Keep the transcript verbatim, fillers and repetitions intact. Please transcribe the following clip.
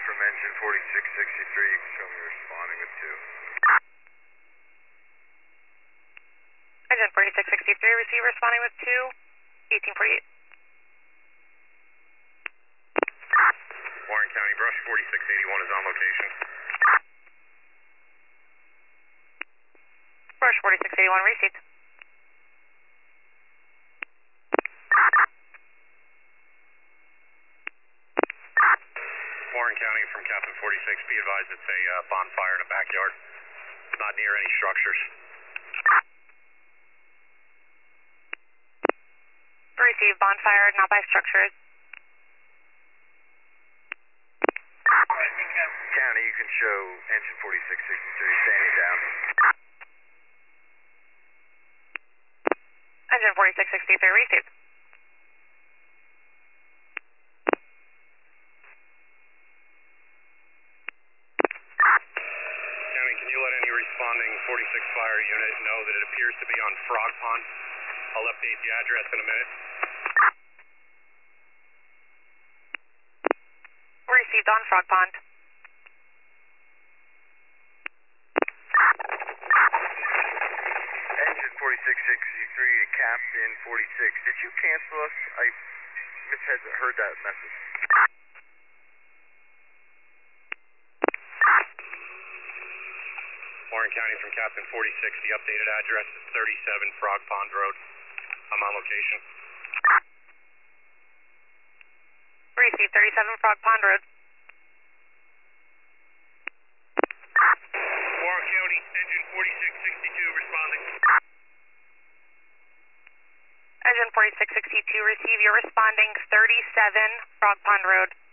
from engine forty-six sixty-three. You can show me responding with two. Engine forty-six sixty-three, receive responding with two, eighteen forty-eight. Warren County, Brush forty-six eighty-one is on location. Brush forty-six eighty-one, received. Warren County from Captain forty-six, be advised it's a uh, bonfire in a backyard. It's not near any structures. Receive, bonfire, not by structures. County, you can show engine forty-six sixty-three standing down. Engine forty-six sixty-three, received. County, can you let any responding forty-six fire unit know that it appears to be on Frog Pond? I'll update the address in a minute. Received on Frog Pond. Engine forty-six sixty-three to Captain forty-six. Did you cancel us? I misheard that message. Warren County from Captain forty-six, the updated address is thirty-seven Frog Pond Road. I'm on location. Received, thirty-seven Frog Pond Road. Warren County, engine forty-six sixty-two responding. Engine forty-six sixty-two, receive, you're responding thirty-seven Frog Pond Road.